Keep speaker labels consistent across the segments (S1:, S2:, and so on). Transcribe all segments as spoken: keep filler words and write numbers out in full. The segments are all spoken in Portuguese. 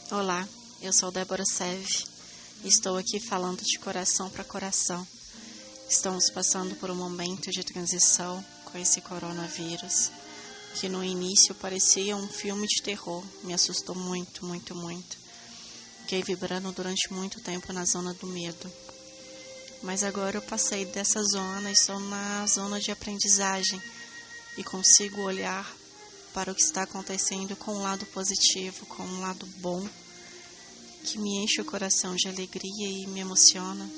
S1: Olá, eu sou Débora Seve e estou aqui falando de coração para coração. Estamos passando por um momento de transição com esse coronavírus, que no início parecia um filme de terror, me assustou muito, muito, muito. Fiquei vibrando durante muito tempo na zona do medo. Mas agora eu passei dessa zona e estou na zona de aprendizagem e consigo olhar para o que está acontecendo com um lado positivo, com um lado bom, que me enche o coração de alegria e me emociona.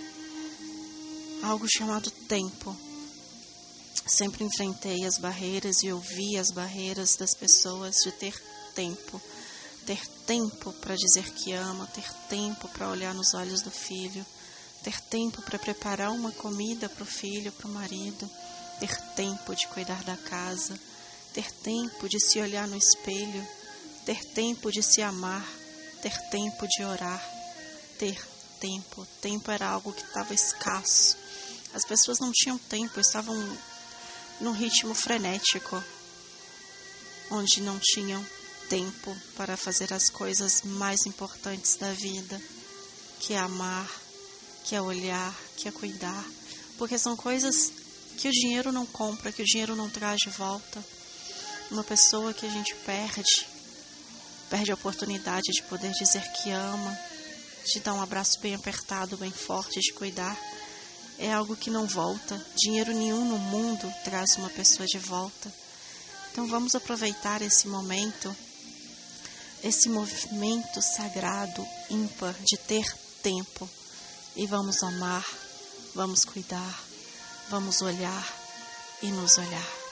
S1: Algo chamado tempo. Sempre enfrentei as barreiras e ouvi as barreiras das pessoas de ter tempo. Ter tempo para dizer que ama, ter tempo para olhar nos olhos do filho, ter tempo para preparar uma comida para o filho, para o marido, ter tempo de cuidar da casa, ter tempo de se olhar no espelho, ter tempo de se amar, ter tempo de orar, ter tempo. Tempo era algo que estava escasso. As pessoas não tinham tempo, estavam num ritmo frenético, onde não tinham tempo para fazer as coisas mais importantes da vida, que é amar, que é olhar, que é cuidar, porque são coisas que o dinheiro não compra, que o dinheiro não traz de volta. Uma pessoa que a gente perde, perde a oportunidade de poder dizer que ama, de dar um abraço bem apertado, bem forte, de cuidar, é algo que não volta. Dinheiro nenhum no mundo traz uma pessoa de volta. Então vamos aproveitar esse momento, esse movimento sagrado, ímpar, de ter tempo, e vamos amar, vamos cuidar, vamos olhar e nos olhar.